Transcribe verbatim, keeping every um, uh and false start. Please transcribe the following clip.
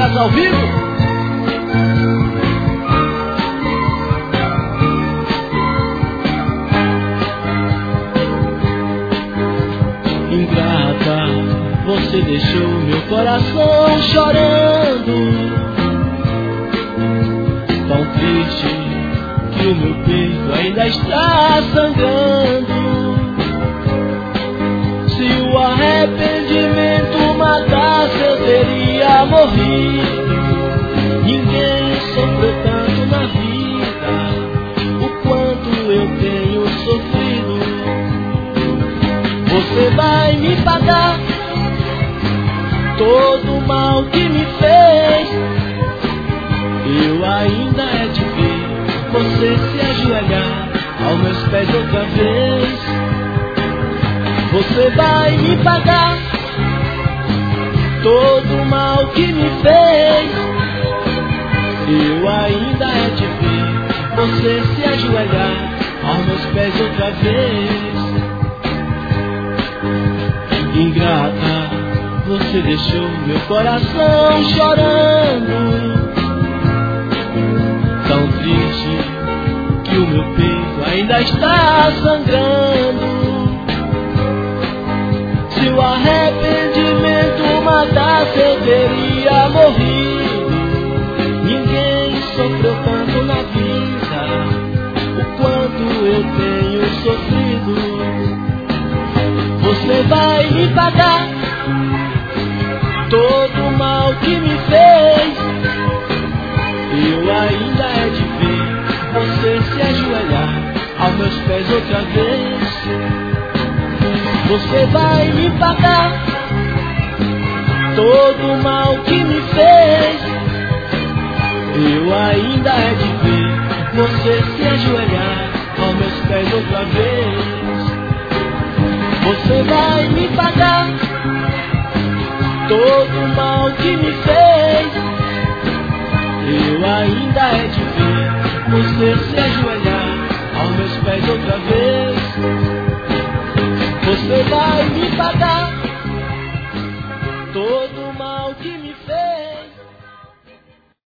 Casa ao vivo. Ingrata, você deixou meu coração chorando, tão triste que o meu peito ainda está sangrando. Se o arrependimento matasse, eu teria morrido. Ninguém sofreu tanto na vida o quanto eu tenho sofrido. Você vai me pagar todo o mal que me fez. Eu ainda é de ver você se ajoelhar aos meus pés outra vez. Você vai me pagar todo o mal que me fez. Eu ainda é de ver você se ajoelhar aos meus pés outra vez. Ingrata, você deixou meu coração chorando, tão triste que o meu peito ainda está sangrando. Se o arrependimento matasse, eu teria morrido. Ninguém sofreu tanto na vida o quanto eu tenho sofrido. Você vai me pagar todo o mal que me fez. Eu ainda é de ver você se ajoelhar aos meus pés outra vez. Você vai me pagar todo o mal que me fez. Eu ainda é de ver você se ajoelhar aos meus pés outra vez. Você vai me pagar todo o mal que me fez. Eu ainda é de ver você se ajoelhar aos meus pés outra vez. Você vai me pagar